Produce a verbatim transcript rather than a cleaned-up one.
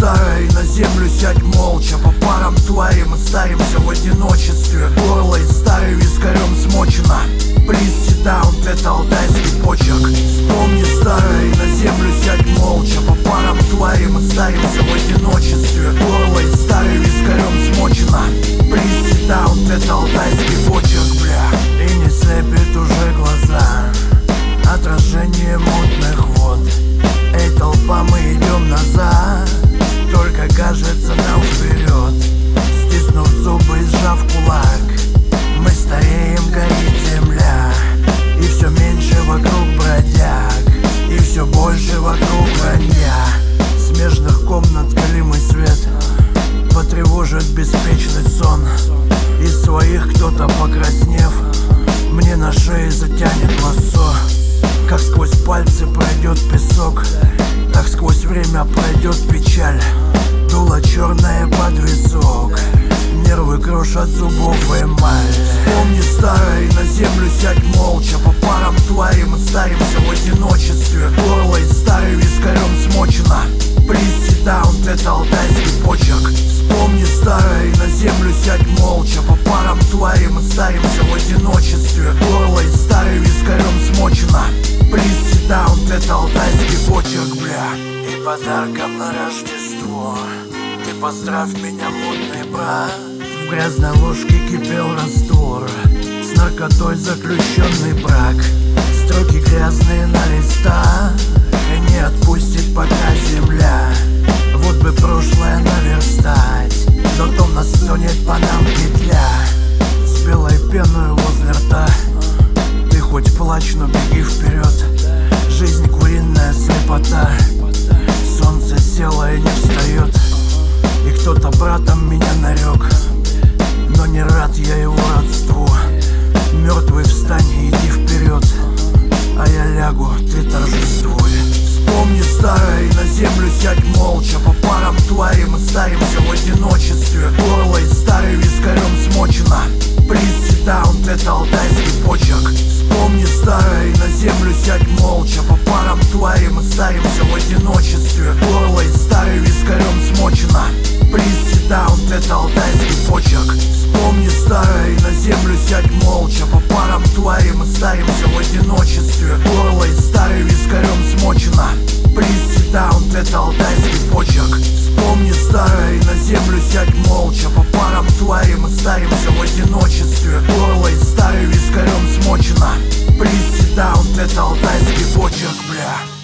старая, на землю сядь молча. По парам твари мы старимся в одиночестве. Горло из старой вискарем смочено. Please sit down, это алтайский почерк. Вспомни старое, на землю сядь молча. По парам твари мы старимся в одиночестве. Горло из старой вискарем смочено. Please sit down, это алтайский почерк, бля. И не слепит уже глаза отражение мутных вод. Эй, толпа, мы идем назад, только кажется нам вперед. Стиснув зубы и сжав кулак, мы стареем, горит земля. И все меньше вокруг бродяг, и все больше вокруг вранья. Смежных комнат галимый свет потревожит беспечный сон. Из своих кто-то, покраснев, мне на шее затянет лассо. Как сквозь пальцы пройдет песок, так сквозь время пройдет печаль. Дуло черное под висок, нервы крошат зубов эмаль. Вспомни старое, на землю сядь молча. По парам твари мы старимся в одиночестве. Горло из старой вискарем смочено. Please sit down, это алтайский почерк. Вспомни старое, на землю сядь молча. По парам твари мы старимся в одиночестве. Горло из старой вискарем смочено. Please sit down, это алтайский почерк, бля. И подарком на Рождество ты поздравь меня, мутный брат. В грязной ложке кипел раствор, с наркотой заключенный брак. Строки грязные на листах, и не отпустит пока земля. Вот бы прошлое наверстать, но томно стонет по нам петля. С белой пеной возле рта ты хоть плачь, но беги вперед. Жизнь куриная слепота, солнце село и не встает. И кто-то братом меня нарек, но не рад я его родству. Мертвый, встань и иди вперед, а я лягу, ты торжествуй. Вспомни старое, на землю сядь молча. По парам твари мы старимся в одиночестве. Горло из старой вискарем смочено. Please sit down, это алтайский почерк. Вспомни старое, на землю сядь молча. По парам твари мы старимся в одиночестве. Горло из старой вискарем смочено. Please sit down, это алтайский почерк. Вспомни старое, на землю сядь молча. По парам твари мы старимся в одиночестве. Горло из старой вискарем смочено. Please sit down, это алтайский почерк. Вспомни старое, на землю сядь молча. По парам твари мы старимся в одиночестве. Горло из старой вискарем смочено. Please sit down, это алтайский почерк, бля.